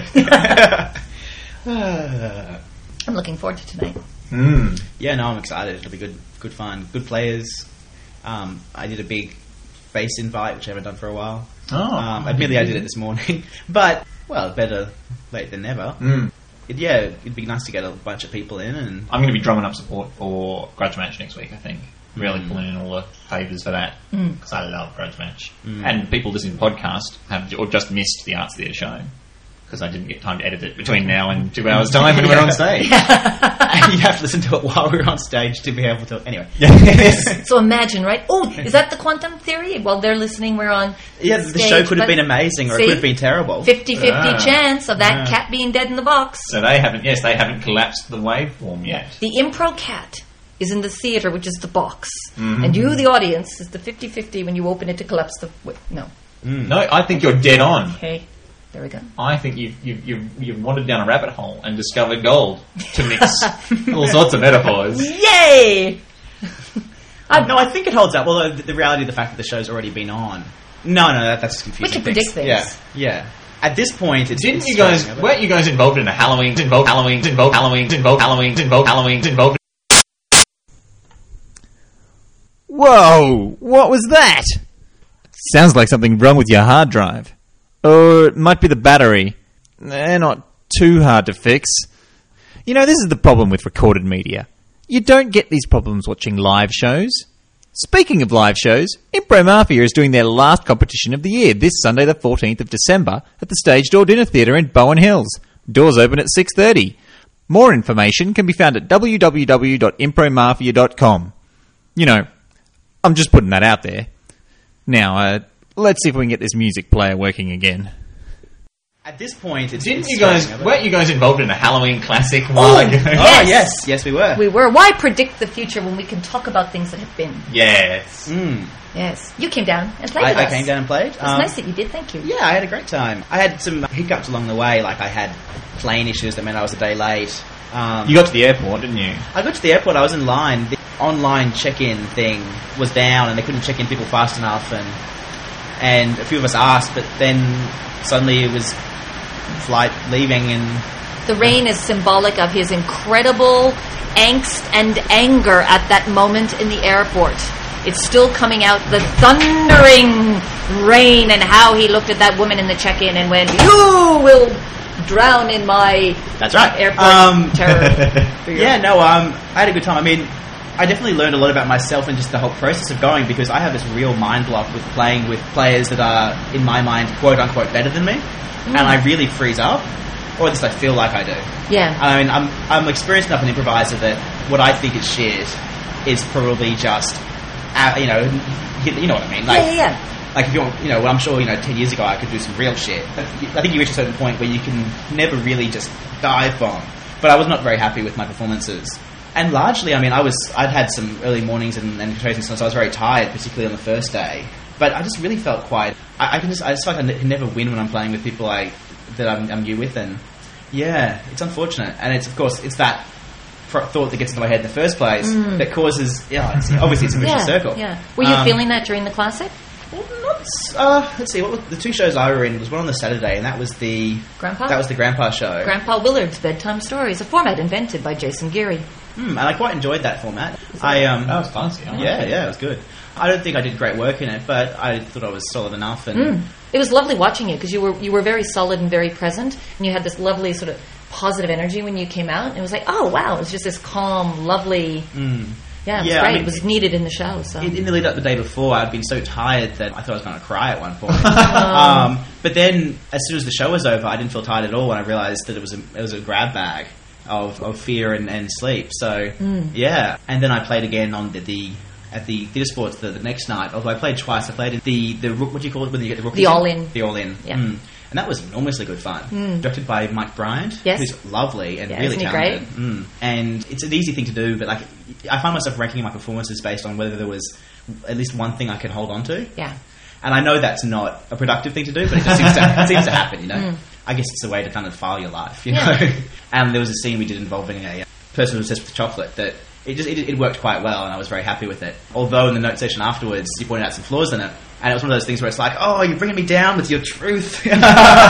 S3: I'm looking forward to tonight.
S1: Mm.
S2: Yeah, no, I'm excited. It'll be good, good fun, good players. Um, I did a big face invite, which I haven't done for a while.
S1: Oh,
S2: um, admittedly, I did it this morning, but well, better late than never.
S1: Mm.
S2: It, yeah, it'd be nice to get a bunch of people in. And
S1: I'm going to be drumming up support for Grudge Match next week, I think. Really
S2: mm.
S1: pulling in all the favours for that, because mm. I love Grudge Match.
S2: Mm.
S1: And people listening to the podcast have or just missed the Arts Theatre show, because I didn't get time to edit it between now and two hours' time when we're on stage.
S2: And you have to listen to it while we're on stage to be able to... Anyway.
S1: Yes.
S3: So imagine, right? Oh, is that the quantum theory? While they're listening, we're on
S2: Yeah, the
S3: stage,
S2: show could have been amazing, or
S3: see?
S2: it could have been terrible.
S3: fifty-fifty
S1: Ah.
S3: chance of that
S2: Yeah.
S3: cat being dead in the box.
S1: So they haven't, yes, they haven't collapsed the waveform yet.
S3: The impro cat is in the theatre, which is the box.
S1: Mm-hmm.
S3: And you, the audience, is the fifty-fifty when you open it to collapse the... Wait, no.
S2: Mm.
S1: No, I think you're dead on.
S3: Okay. There we go.
S1: I think you've, you've, you've, you've wandered down a rabbit hole and discovered gold to mix all sorts of metaphors.
S3: Yay!
S2: Uh, no, I think it holds up. Well, the, the reality of the fact that the show's already been on. No, no, that, that's confusing.
S3: We can
S2: things.
S3: predict things.
S2: Yeah, yeah. At this point, it's...
S1: Didn't
S2: it's
S1: you guys,
S2: starting,
S1: weren't you guys involved in a Halloween, involved Halloween, involved Halloween, involved Halloween, involved Halloween, involved...
S4: Whoa! What was that? Sounds like something wrong with your hard drive. Or it might be the battery. They're not too hard to fix. You know, this is the problem with recorded media. You don't get these problems watching live shows. Speaking of live shows, Impro Mafia is doing their last competition of the year this Sunday the fourteenth of December at the Stage Door Dinner Theatre in Bowen Hills. Doors open at six thirty. More information can be found at w w w dot impro mafia dot com. You know, I'm just putting that out there. Now, uh, let's see if we can get this music player working again.
S2: At this point, it's...
S1: Didn't
S2: it's
S1: you guys,
S2: starting,
S1: weren't you guys involved in a Halloween classic a
S3: Oh,
S1: while ago?
S3: yes.
S2: Oh, yes. Yes, we were.
S3: We were. Why predict the future when we can talk about things that have been?
S1: Yes.
S2: Mm.
S3: Yes. You came down and played
S2: I,
S3: with
S2: I
S3: us.
S2: came down and played.
S3: It was
S2: Um,
S3: nice that you did. Thank you.
S2: Yeah, I had a great time. I had some hiccups along the way, like I had plane issues that meant I was a day late. Um,
S1: You got to the airport, didn't you?
S2: I got to the airport, I was in line. The online check-in thing was down and they couldn't check in people fast enough, and and a few of us asked, but then suddenly it was flight leaving, and
S3: The rain is symbolic of his incredible angst and anger at that moment in the airport. It's still coming out, the thundering rain, and how he looked at that woman in the check-in and went, "You will drown in my
S2: that's right.
S3: airport
S2: Um,
S3: terror."
S2: Yeah, no, um, I had a good time. I mean, I definitely learned a lot about myself and just the whole process of going, because I have this real mind block with playing with players that are, in my mind, quote unquote, better than me, mm. and I really freeze up. or at least I feel like I do.
S3: Yeah.
S2: I mean, I'm I'm experienced enough an improviser that what I think is shit is probably just, uh, you know, you know what I mean? Like,
S3: yeah, yeah, yeah.
S2: Like, if you want, you know, well, I'm sure, you know, ten years ago I could do some real shit. I think you reach a certain point where you can never really just dive bomb. But I was not very happy with my performances. And largely, I mean, I was, I'd had some early mornings and, and shows and stuff, so I was very tired, particularly on the first day. But I just really felt quite, I, I can just, I just feel like I can never win when I'm playing with people I, that I'm, I'm new with, and yeah, it's unfortunate. And it's, of course, it's that thought that gets into my head in the first place mm. that causes, yeah, it's, obviously it's a vicious
S3: yeah,
S2: circle.
S3: Yeah. Were you
S2: um,
S3: feeling that during the Classic?
S2: Well, not, uh, let's see, what was, the two shows I were in was one on the Saturday, and that was the
S3: Grandpa?
S2: That was the Grandpa show.
S3: Grandpa Willard's Bedtime Stories, a format invented by Jason Geary.
S2: Mm, and I quite enjoyed that format. I um,
S1: That was fancy. Huh?
S2: Yeah, yeah, it was good. I don't think I did great work in it, but I thought I was solid enough. And
S3: mm. It was lovely watching you because you were you were very solid and very present, and you had this lovely sort of positive energy when you came out. And it was like, oh wow, it was just this calm, lovely.
S2: Mm.
S3: Yeah, it was
S2: yeah,
S3: great.
S2: I mean,
S3: it was needed in the show. So
S2: in, in the lead up the day before, I'd been so tired that I thought I was going to cry at one point. um, but then, as soon as the show was over, I didn't feel tired at all when I realised that it was a, it was a grab bag of, of fear and, and sleep. So
S3: mm.
S2: yeah, and then I played again on the. the at the theatre sports the, the next night. Although I played twice, I played in the the what do you call it when you get the rookies?
S3: The all in.
S2: The all in.
S3: Yeah.
S2: Mm. And that was enormously good fun.
S3: Mm.
S2: Directed by Mike Bryant,
S3: yes.
S2: who's lovely and
S3: yeah,
S2: really
S3: isn't he
S2: talented.
S3: Great?
S2: Mm. And it's an easy thing to do, but like I find myself ranking my performances based on whether there was at least one thing I can hold on to.
S3: Yeah.
S2: And I know that's not a productive thing to do, but it just seems to, it seems to happen, you know.
S3: Mm.
S2: I guess it's a way to kind of file your life, you
S3: yeah.
S2: know. And there was a scene we did involving a person who was obsessed with chocolate that it just it, it worked quite well, and I was very happy with it. Although in the note session afterwards, you pointed out some flaws in it, and it was one of those things where it's like, oh, you're bringing me down with your truth.
S3: oh,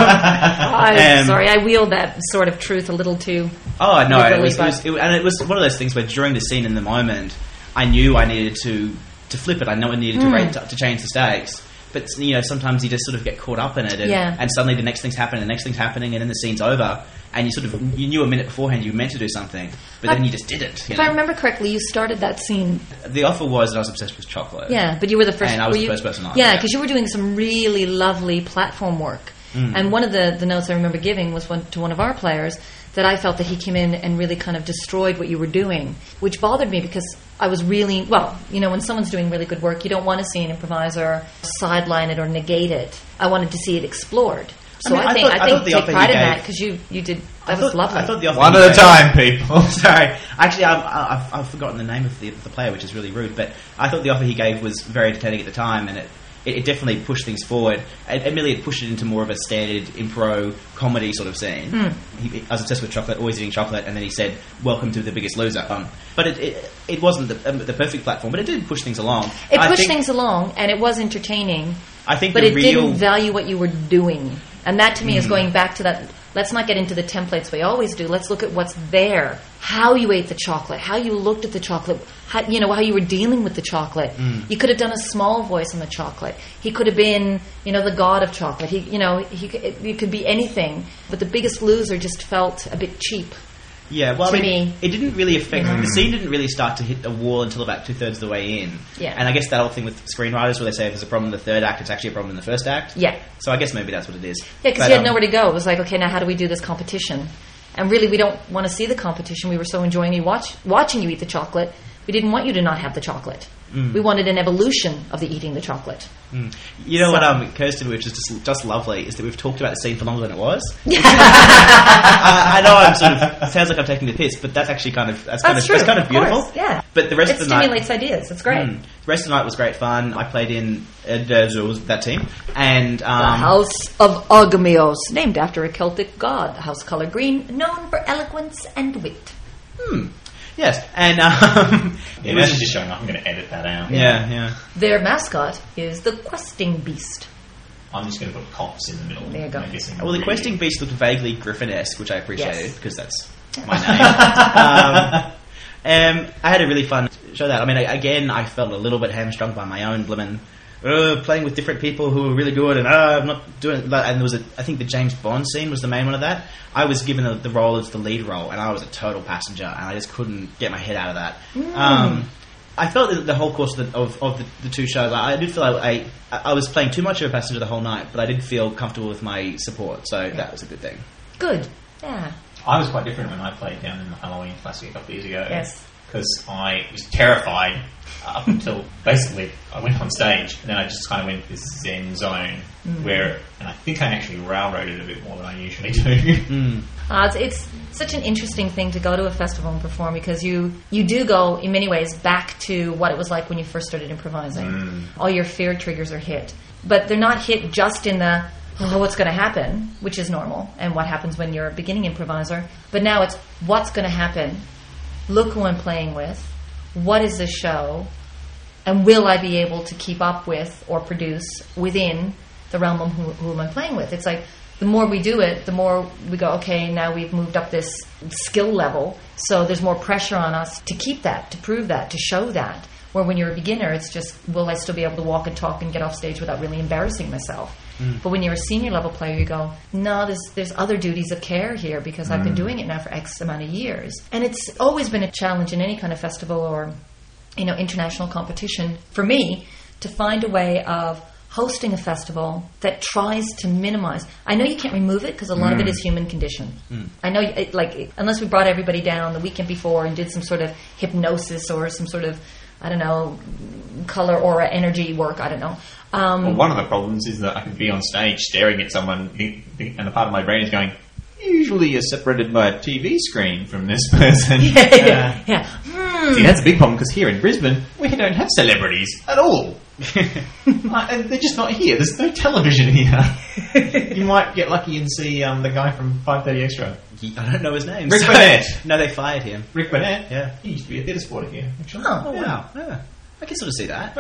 S3: I'm um, sorry, I wield that sort of truth a little too.
S2: Oh no, it was, it
S3: but...
S2: was it, and it was one of those things where during the scene in the moment, I knew I needed to to flip it. I know I needed
S3: mm.
S2: to rate to, to change the stakes. But you know, sometimes you just sort of get caught up in it, and,
S3: yeah.
S2: and suddenly the next thing's happening, the next thing's happening, and then the scene's over, and you sort of you knew a minute beforehand you were meant to do something, but I, then you just didn't. You
S3: if
S2: know?
S3: I remember correctly, you started that scene.
S2: The offer was that I was obsessed with chocolate.
S3: Yeah, but you were the first.
S2: And I was
S3: were
S2: the
S3: you,
S2: first person on.
S3: Yeah, because yeah. you were doing some really lovely platform work, mm. and one of the, the notes I remember giving was one, to one of our players that I felt that he came in and really kind of destroyed what you were doing, which bothered me because I was really, well, you know, when someone's doing really good work, you don't want to see an improviser sideline it or negate it. I wanted to see it explored. So I, mean, I think I, thought, I think I take pride in that because you, you did, that
S2: I
S3: was
S2: thought,
S3: lovely.
S2: I thought the
S1: One at a time, people.
S2: Sorry. Actually, I've, I've, I've forgotten the name of the, the player, which is really rude, but I thought the offer he gave was very entertaining at the time, and it It, it definitely pushed things forward. Emily had pushed it into more of a standard impro comedy sort of scene.
S3: Mm.
S2: He, I was obsessed with chocolate, always eating chocolate, and then he said, "Welcome to The Biggest Loser." Um, but it, it it wasn't the, um, the perfect platform, but it did push things along.
S3: It
S2: I
S3: pushed
S2: think,
S3: things along, and it was entertaining.
S2: I think,
S3: but
S2: the
S3: it
S2: real...
S3: didn't value what you were doing, and that to me mm. is going back to that. Let's not get into the templates we always do. Let's look at what's there. How you ate the chocolate. How you looked at the chocolate. How, you know, how you were dealing with the chocolate.
S2: Mm.
S3: You could have done a small voice on the chocolate. He could have been, you know, the god of chocolate. He, you know, he it, it could be anything. But The Biggest Loser just felt a bit cheap.
S2: Yeah, well,
S3: to
S2: I mean,
S3: me.
S2: it didn't really affect...
S3: Mm.
S2: The scene didn't really start to hit a wall until about two-thirds of the way in.
S3: Yeah.
S2: And I guess that whole thing with screenwriters where they say if there's a problem in the third act, it's actually a problem in the first act.
S3: Yeah.
S2: So I guess maybe that's what it is.
S3: Yeah, because you had um, nowhere to go. It was like, okay, now how do we do this competition? And really, we don't want to see the competition. We were so enjoying you watch, watching you eat the chocolate. We didn't want you to not have the chocolate. Mm. We wanted an evolution of the eating the chocolate.
S2: Mm. You know
S3: so.
S2: what um, occurs to me, which is just, just lovely, is that we've talked about the scene for longer than it was. I, I know I'm sort of... It sounds like I'm taking the piss, but that's actually kind of... That's, kind
S3: that's
S2: of,
S3: true,
S2: that's kind of,
S3: of
S2: beautiful.
S3: Course, yeah.
S2: But the rest
S3: it
S2: of the night...
S3: It stimulates ideas. It's great.
S2: Mm, the rest of the night was great fun. I played in uh, that team. And... Um,
S3: the House of Ogmios, named after a Celtic god. House colour green, known for eloquence and wit.
S2: Hmm. Yes, and um,
S1: yeah, it was just showing up. I'm going to edit that out.
S2: Yeah, yeah.
S3: Their mascot is the Questing Beast.
S1: I'm just going to put cops in the middle.
S3: There you go.
S2: Well, the Questing Beast looked vaguely Griffin-esque, which I appreciated
S3: yes.
S2: because that's my name. um, um, I had a really fun show that. I mean, I, again, I felt a little bit hamstrung by my own blimmin'. Uh, playing with different people who were really good, and uh, I'm not doing. And there was a, I think the James Bond scene was the main one of that. I was given the, the role as the lead role, and I was a total passenger, and I just couldn't get my head out of that. Mm. Um, I felt that the whole course of the, of, of the, the two shows, I, I did feel like I, I was playing too much of a passenger the whole night, but I did feel comfortable with my support, so yeah. that was a good thing.
S3: Good. Yeah.
S1: I was quite different when I played down in the Halloween Classic a couple of years ago.
S3: Yes.
S1: Because I was terrified up until basically I went on stage, and then I just kind of went into this zen zone mm. where, and I think I actually railroaded a bit more than I usually do.
S3: Mm. Uh, it's, it's such an interesting thing to go to a festival and perform, because you, you do go, in many ways, back to what it was like when you first started improvising. Mm. All your fear triggers are hit. But they're not hit just in the, oh, what's going to happen, which is normal, and what happens when you're a beginning improviser. But now it's, what's going to happen? Look who I'm playing with. What is the show? And will I be able to keep up with or produce within the realm of who, who am I playing with? It's like the more we do it, the more we go, okay, now we've moved up this skill level. So there's more pressure on us to keep that, to prove that, to show that. Where when you're a beginner, it's just, will I still be able to walk and talk and get off stage without really embarrassing myself? Mm. But when you're a senior level player, you go, no, there's there's other duties of care here, because mm. I've been doing it now for X amount of years. And it's always been a challenge in any kind of festival or, you know, international competition for me to find a way of hosting a festival that tries to minimize. I know you can't remove it, because a lot mm. of it is human condition. Mm. I know, it, like, unless we brought everybody down the weekend before and did some sort of hypnosis or some sort of, I don't know, color aura energy work, I don't know. Um,
S1: well, one of the problems is that I can be on stage staring at someone, and a part of my brain is going, usually you're separated by a T V screen from this person.
S3: Yeah, yeah, yeah. Hmm.
S1: See, that's a big problem, because here in Brisbane, we don't have celebrities at all. uh, they're just not here. There's no television here. You might get lucky and see um, the guy from five thirty Extra.
S2: I don't know his name.
S1: Rick
S2: so
S1: Burnett.
S2: No, they fired him.
S1: Rick Burnett?
S2: Yeah.
S1: He used to be a theatre supporter here, actually.
S3: Oh,
S2: oh wow. Yeah. I can sort of see that.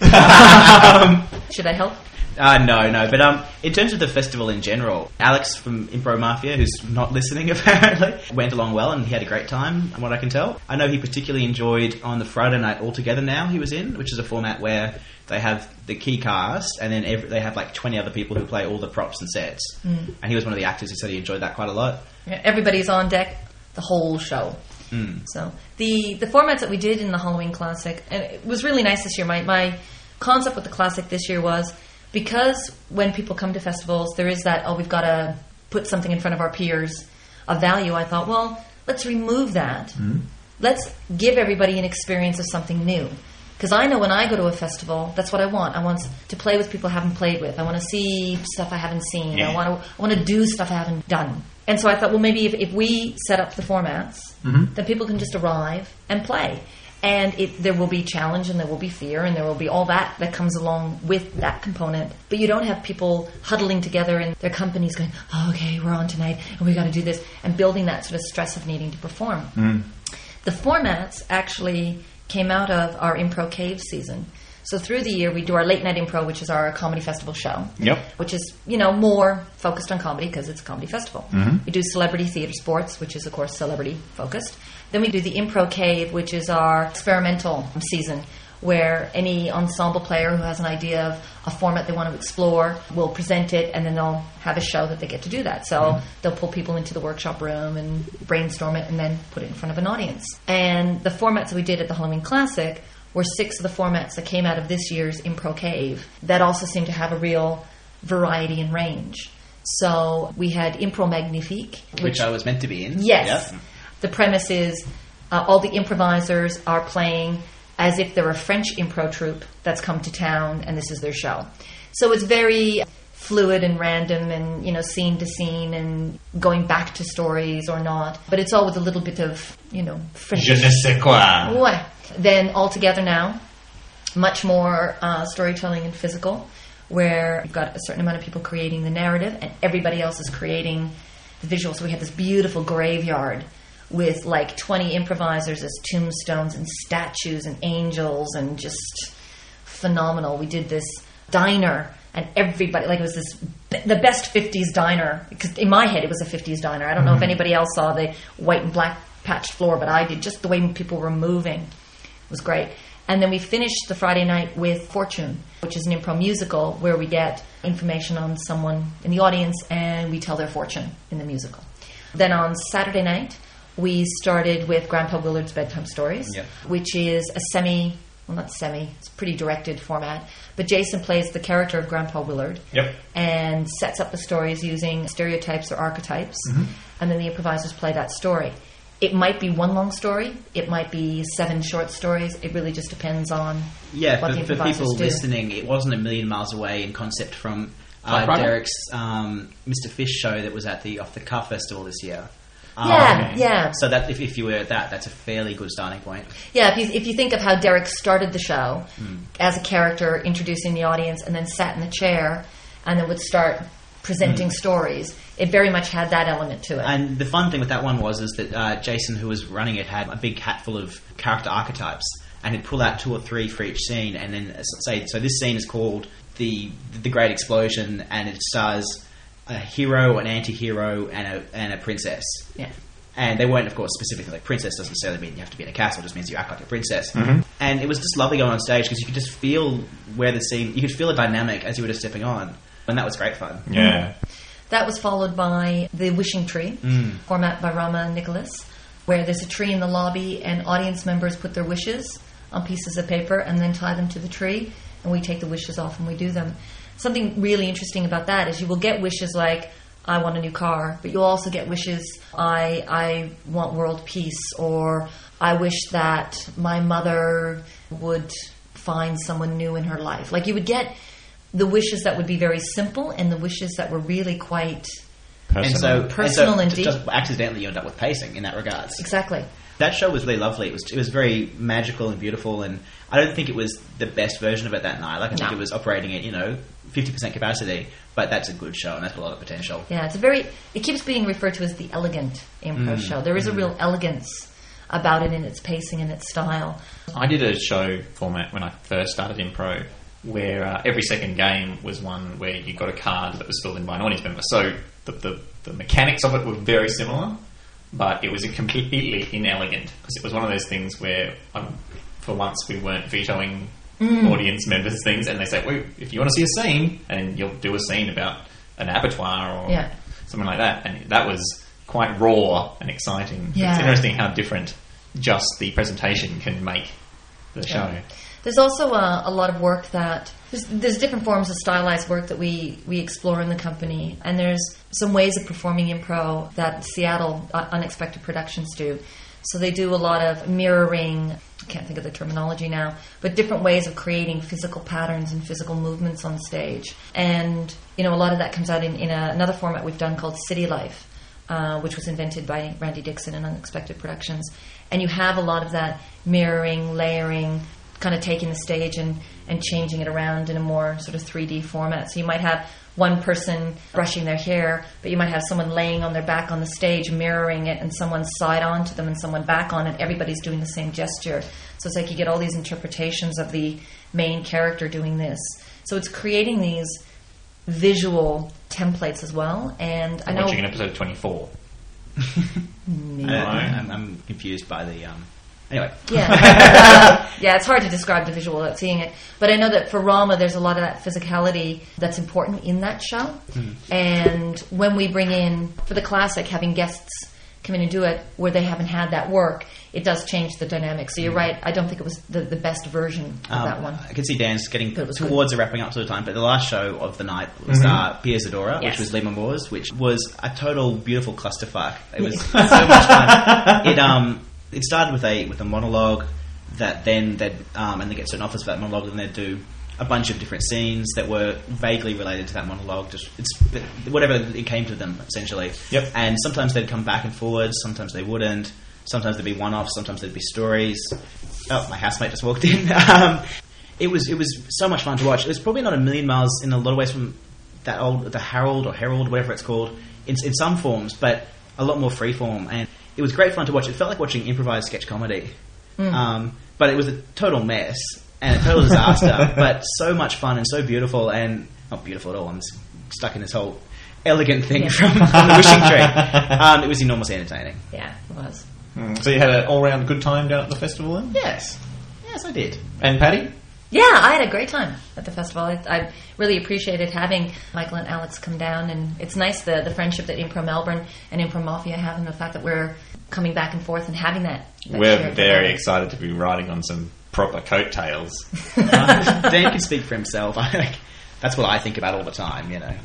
S3: um, Should I help?
S2: Uh, no, no. But um, in terms of the festival in general, Alex from Impro Mafia, who's not listening apparently, went along well and he had a great time, from what I can tell. I know he particularly enjoyed on the Friday night All Together Now he was in, which is a format where they have the key cast and then every, they have like twenty other people who play all the props and sets. Mm. And he was one of the actors who said he enjoyed that quite a lot.
S3: Yeah, everybody's on deck the whole show. Mm. So the the formats that we did in the Halloween Classic, and it was really nice this year. My my concept with the Classic this year was, because when people come to festivals, there is that, oh, we've got to put something in front of our peers of value. I thought, well, let's remove that. Mm. Let's give everybody an experience of something new. Because I know when I go to a festival, that's what I want. I want to play with people I haven't played with. I want to see stuff I haven't seen. Yeah. I want to I want to do stuff I haven't done. And so I thought, well, maybe if, if we set up the formats, mm-hmm. then people can just arrive and play. And it, there will be challenge and there will be fear and there will be all that that comes along with that component. But you don't have people huddling together in their companies going, oh, okay, we're on tonight and we got to do this, and building that sort of stress of needing to perform. Mm. The formats actually came out of our Impro Cave season. So through the year, we do our Late Night Impro, which is our comedy festival show.
S1: Yep.
S3: Which is, you know, more focused on comedy because it's a comedy festival. Mm-hmm. We do Celebrity Theatre Sports, which is, of course, celebrity focused. Then we do the Impro Cave, which is our experimental season, where any ensemble player who has an idea of a format they want to explore will present it, and then they'll have a show that they get to do that. So mm-hmm. they'll pull people into the workshop room and brainstorm it and then put it in front of an audience. And the formats that we did at the Halloween Classic were six of the formats that came out of this year's Impro Cave that also seemed to have a real variety and range. So we had Impro Magnifique.
S2: Which, which I was meant to be in.
S3: Yes.
S2: Yep.
S3: The premise is uh, all the improvisers are playing as if they're a French improv troupe that's come to town and this is their show. So it's very fluid and random and, you know, scene to scene and going back to stories or not. But it's all with a little bit of, you know, French.
S1: Je ne sais quoi.
S3: Ouais. Then All Together Now, much more uh, storytelling and physical, where you've got a certain amount of people creating the narrative and everybody else is creating the visuals. So we had this beautiful graveyard with like twenty improvisers as tombstones and statues and angels and just phenomenal. We did this diner and everybody, like it was this, the best fifties diner, because in my head it was a fifties diner. I don't know mm-hmm. if anybody else saw the white and black patched floor, but I did. Just the way people were moving was great. And then we finished the Friday night with Fortune, which is an improv musical where we get information on someone in the audience and we tell their fortune in the musical. Then on Saturday night, we started with Grandpa Willard's Bedtime Stories, yep. which is a semi, well, not semi, it's a pretty directed format. But Jason plays the character of Grandpa Willard.
S1: Yep.
S3: And sets up the stories using stereotypes or archetypes. Mm-hmm. And then the improvisers play that story. It might be one long story. It might be seven short stories. It really just depends on
S2: yeah,
S3: what
S2: for,
S3: the improvisers
S2: for people
S3: do.
S2: listening, it wasn't a million miles away in concept from uh,
S1: Typewriter?
S2: Derek's um, Mister Fish show that was at the Off the Cuff Festival this year. Um,
S3: Yeah,
S1: okay.
S3: yeah.
S2: So that if, if you were at that, that's a fairly good starting point.
S3: Yeah, if you, if you think of how Derek started the show as a character, introducing the audience, and then sat in the chair, and then would start presenting
S2: Mm.
S3: stories, it very much had that element to it.
S2: And the fun thing with that one was is that uh, Jason, who was running it, had a big hat full of character archetypes, and he'd pull out two or three for each scene, and then uh, say, so this scene is called the the Great Explosion, and it stars a hero, an anti-hero, and a and a princess.
S3: yeah.
S2: And they weren't, of course, specifically like princess doesn't necessarily mean you have to be in a castle. It just means you act like a princess.
S1: Mm-hmm.
S2: And it was just lovely going on stage because you could just feel where the scene, you could feel a dynamic as you were just stepping on, and that was great fun.
S1: Yeah.
S3: That was followed by the Wishing Tree,
S2: Mm.
S3: format by Rama Nicholas, where there's a tree in the lobby and audience members put their wishes on pieces of paper and then tie them to the tree, and we take the wishes off and we do them. Something really interesting about that is you will get wishes like, I want a new car, but you'll also get wishes, I I want world peace, or I wish that my mother would find someone new in her life. Like you would get the wishes that would be very simple and the wishes that were really quite
S2: And so,
S3: Personal
S2: and
S3: and
S2: so
S3: deep.
S2: just accidentally you end up with pacing in that regards.
S3: exactly.
S2: That show was really lovely. It was it was very magical and beautiful, and I don't think it was the best version of it that night. Like I think
S3: No.
S2: it was operating at, you know, fifty percent capacity, but that's a good show and that's got a lot of potential.
S3: Yeah, it's a very. It keeps being referred to as the elegant improv show. There is a real elegance about it in its pacing and its style.
S1: I did a show format when I first started Impro where uh, every second game was one where you got a card that was filled in by an audience member. So the, the, the mechanics of it were very similar, but it was a completely inelegant because it was one of those things where um, for once we weren't vetoing audience members' things, and they say, well, if you want to see a scene, and you'll do a scene about an abattoir or
S3: Yeah.
S1: something like that, and that was quite raw and exciting.
S3: Yeah.
S1: It's interesting how different just the presentation can make the show.
S3: Yeah. There's also a, a lot of work that there's, there's different forms of stylized work that we, we explore in the company, and there's some ways of performing improv that Seattle uh, Unexpected Productions do. So they do a lot of mirroring. I can't think of the terminology now, but different ways of creating physical patterns and physical movements on stage. And you know, a lot of that comes out in, in a, another format we've done called City Life, uh, which was invented by Randy Dixon in Unexpected Productions. And you have a lot of that mirroring, layering, kind of taking the stage and, and changing it around in a more sort of three D format. So you might have one person brushing their hair, but you might have someone laying on their back on the stage, mirroring it, and someone side on to them and someone back on it. Everybody's doing the same gesture. So it's like you get all these interpretations of the main character doing this. So it's creating these visual templates as well. And I
S1: I'm
S3: know...
S1: watching an episode twenty-four.
S3: No.
S2: I, I'm, I'm confused by the... Um, anyway.
S3: Yeah, uh, yeah. It's hard to describe the visual without seeing it. But I know that for Rama, there's a lot of that physicality that's important in that show.
S2: Mm.
S3: And when we bring in for the classic, having guests come in and do it where they haven't had that work, it does change the dynamic. So you're right. I don't think it was the, the best version of
S2: Um,
S3: that one.
S2: I can see Dan's getting
S3: But it was
S2: towards the wrapping up sort of time, but the last show of the night was uh, Pia Zadora,
S3: Yes.
S2: which was Lima Moore's, which was a total beautiful clusterfuck. It was so much fun. It um it started with a with a monologue that then they'd um and they get certain offers for that monologue, and they'd do a bunch of different scenes that were vaguely related to that monologue. Just it's whatever it came to them essentially.
S1: Yep.
S2: And sometimes they'd come back and forwards, sometimes they wouldn't. Sometimes there'd be one-offs, sometimes there'd be stories. Oh, my housemate just walked in. um, it was it was so much fun to watch. It was probably not a million miles in a lot of ways from that old the Harold or Herald, whatever it's called, in, in some forms, but a lot more freeform. And it was great fun to watch. It felt like watching improvised sketch comedy,
S3: Mm.
S2: um, but it was a total mess and a total disaster. But so much fun and so beautiful, and not beautiful at all. I'm s- stuck in this whole elegant thing
S3: Yeah.
S2: from, from the Wishing Tree. Um, it was enormously entertaining.
S3: Yeah, it was.
S1: Mm. So you had an all-round good time down at the festival then?
S2: Yes, yes, I did.
S1: And Paddy?
S3: Yeah, I had a great time at the festival. I, I really appreciated having Michael and Alex come down, and it's nice the, the friendship that Impro Melbourne and Impro Mafia have, and the fact that we're coming back and forth and having that. that
S1: We're
S3: shared
S1: very
S3: dynamic.
S1: excited to be riding on some proper coattails.
S2: Dan can speak for himself. I think that's what I think about all the time, you know.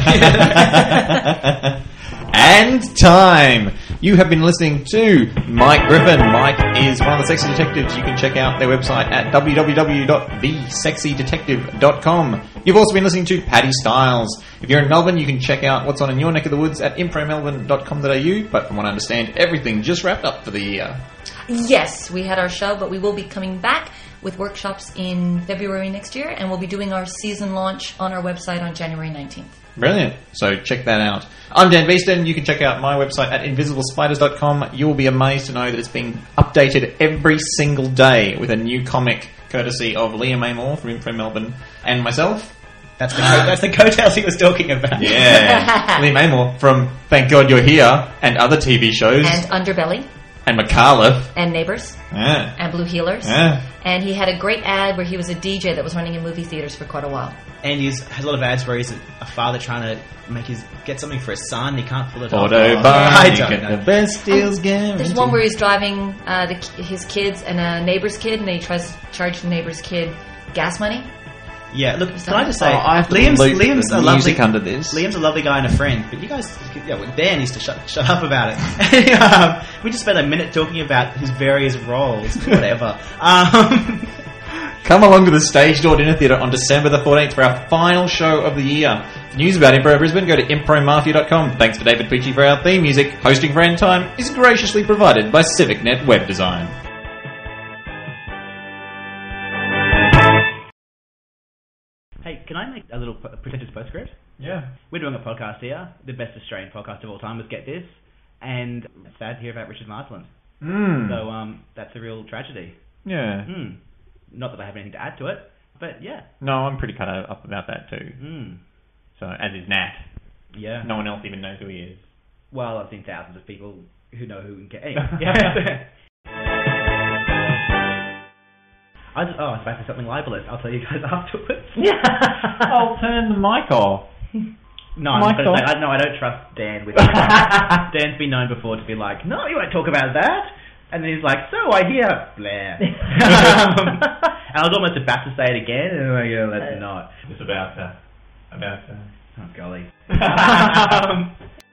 S4: And time! You have been listening to Mike Griffin. Mike is one of the Sexy Detectives. You can check out their website at w w w dot the sexy detective dot com. You've also been listening to Paddy Styles. If you're in Melbourne, you can check out what's on in your neck of the woods at impro melbourne dot com dot a u. But from what I understand, everything just wrapped up for the year.
S3: Yes, we had our show, but we will be coming back with workshops in February next year, and we'll be doing our season launch on our website on January nineteenth.
S4: Brilliant. So check that out. I'm Dan Beeston. You can check out my website at invisible spiders dot com. You'll be amazed to know that it's being updated every single day with a new comic courtesy of Liam Amor from Info Melbourne and myself.
S2: That's the, co- that's the coattails he was talking about.
S4: Yeah. Liam Amor from Thank God You're Here and other T V shows.
S3: And Underbelly.
S4: And McAuliffe.
S3: And Neighbours.
S4: Yeah.
S3: And Blue Healers.
S4: Yeah.
S3: And he had a great ad where he was a D J that was running in movie theaters for quite a while.
S2: And he's has a lot of ads where he's a, a father trying to make his get something for his son. He can't pull it off.
S4: Autobahn,
S2: I
S4: you
S2: don't
S4: get
S2: know.
S4: the best deals guaranteed.
S3: There's one where he's driving uh, the, his kids and a neighbour's kid, and he tries to charge the neighbour's kid gas money.
S2: Yeah, look, can I just say,
S4: Oh, I have to
S2: Liam's,
S4: loop
S2: Liam's
S4: the
S2: a
S4: music
S2: lovely,
S4: under this.
S2: Liam's a lovely guy and a friend, but you guys, yeah, well, Dan needs to shut shut up about it. um, we just spent a minute talking about his various roles, whatever. um,
S4: Come along to the Stage Door Dinner Theatre on December the fourteenth for our final show of the year. For news about Impro Brisbane, go to impro mafia dot com. Thanks to David Peachy for our theme music. Hosting for End Time is graciously provided by CivicNet Web Design.
S2: hey, can I make a little p- pretentious postscript?
S1: Yeah.
S2: We're doing a podcast here, the best Australian podcast of all time was Get This, and it's sad to hear about Richard Marsland.
S4: Mm.
S2: So um, that's a real tragedy.
S4: Yeah.
S2: Mm. Not that I have anything to add to it, but yeah.
S4: No, I'm pretty cut up about that too.
S2: Mm.
S4: So, as is Nat.
S2: Yeah.
S4: No one else even knows who he is.
S2: Well, I've seen thousands of people who know who can get. Anyway, yeah. I just, oh, I was about to say something libelous. I'll tell you guys afterwards.
S4: I'll turn the mic off.
S2: No, I'm
S4: Mic
S2: going to
S4: off.
S2: say, I, no, I don't trust Dan with that. Dan's been known before to be like, no, you won't talk about that. And then he's like, so I hear, Blair. um, and I was almost about to say it again, and I'm like, oh, let's not.
S1: It's about, uh, about, uh,
S2: Oh, golly. um,